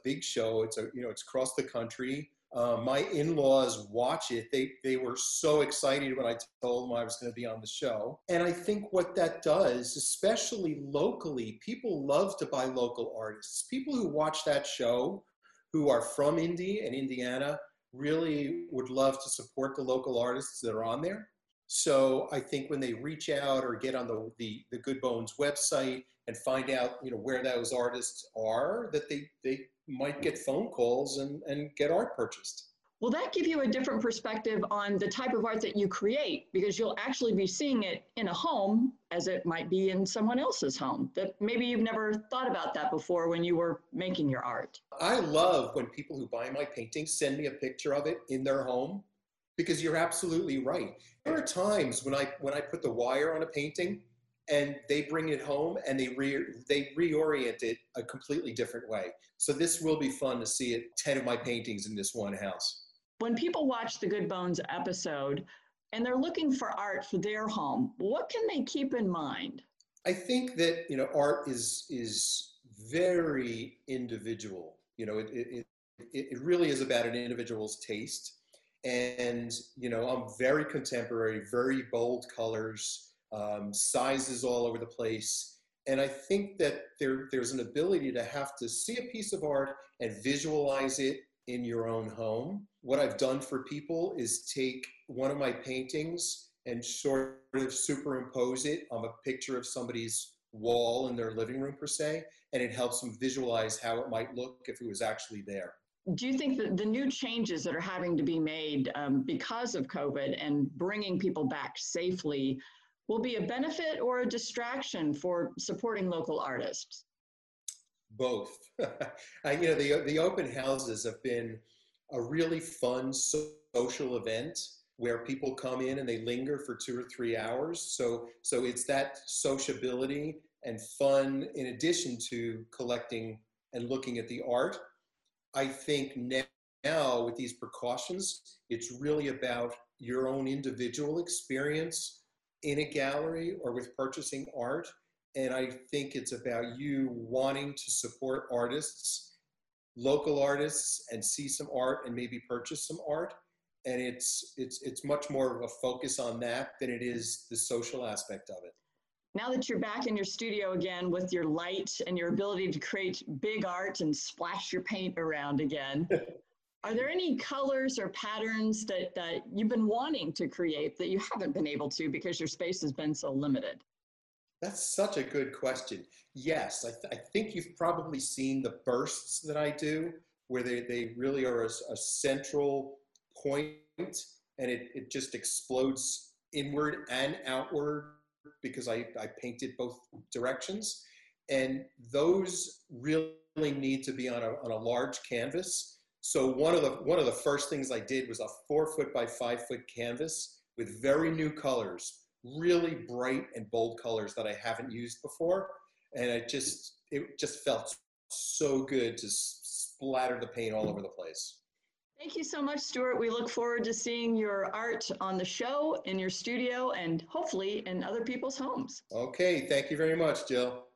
big show. It's across the country. My in-laws watch it. They were so excited when I told them I was going to be on the show. And I think what that does, especially locally, people love to buy local artists. People who watch that show, who are from Indy and Indiana, really would love to support the local artists that are on there. So I think when they reach out or get on the Good Bones website and find out, where those artists are, that they might get phone calls and get art purchased. Will that give you a different perspective on the type of art that you create? Because you'll actually be seeing it in a home as it might be in someone else's home, that maybe you've never thought about that before when you were making your art. I love when people who buy my paintings send me a picture of it in their home, because you're absolutely right. There are times when I put the wire on a painting and they bring it home and they reorient it a completely different way. So this will be fun to see 10 of my paintings in this one house. When people watch the Good Bones episode and they're looking for art for their home, what can they keep in mind? I think that, art is very individual. It really is about an individual's taste. And, I'm very contemporary, very bold colors, sizes all over the place. And I think that there's an ability to have to see a piece of art and visualize it in your own home. What I've done for people is take one of my paintings and sort of superimpose it on a picture of somebody's wall in their living room, per se, and it helps them visualize how it might look if it was actually there. Do you think that the new changes that are having to be made because of COVID and bringing people back safely will be a benefit or a distraction for supporting local artists? Both. The open houses have been a really fun social event where people come in and they linger for 2 or 3 hours. So it's that sociability and fun in addition to collecting and looking at the art. I think now with these precautions, it's really about your own individual experience in a gallery or with purchasing art. And I think it's about you wanting to support artists, local artists, and see some art and maybe purchase some art. And it's much more of a focus on that than it is the social aspect of it. Now that you're back in your studio again with your light and your ability to create big art and splash your paint around again, are there any colors or patterns that you've been wanting to create that you haven't been able to because your space has been so limited? That's such a good question. Yes, I think you've probably seen the bursts that I do, where they really are a central point and it just explodes inward and outward because I painted both directions. And those really need to be on a large canvas. So one of the first things I did was a 4-foot by 5-foot canvas with very new colors, really bright and bold colors that I haven't used before. And it just felt so good to splatter the paint all over the place. Thank you so much, Stuart. We look forward to seeing your art on the show, in your studio, and hopefully in other people's homes. Okay, thank you very much, Jill.